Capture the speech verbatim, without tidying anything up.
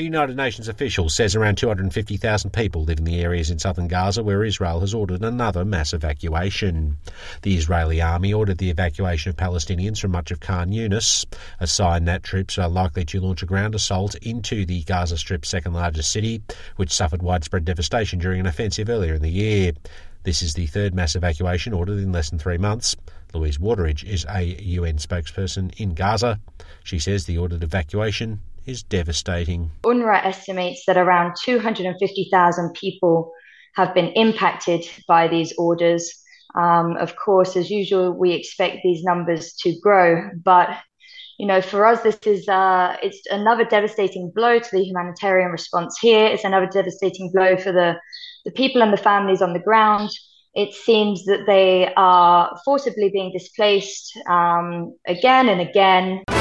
United Nations official says around two hundred fifty thousand people live in the areas in southern Gaza where Israel has ordered another mass evacuation. The Israeli army ordered the evacuation of Palestinians from much of Khan Yunis, a sign that troops are likely to launch a ground assault into the Gaza Strip's second largest city, which suffered widespread devastation during an offensive earlier in the year. This is the third mass evacuation ordered in less than three months. Louise Wateridge is a U N spokesperson in Gaza. She says the ordered evacuation is devastating. UNRWA estimates that around two hundred fifty thousand people have been impacted by these orders. Um, of course, as usual, we expect these numbers to grow, but you know, for us, this is uh, it's another devastating blow to the humanitarian response here. It's another devastating blow for the, the people and the families on the ground. It seems that they are forcibly being displaced um, again and again.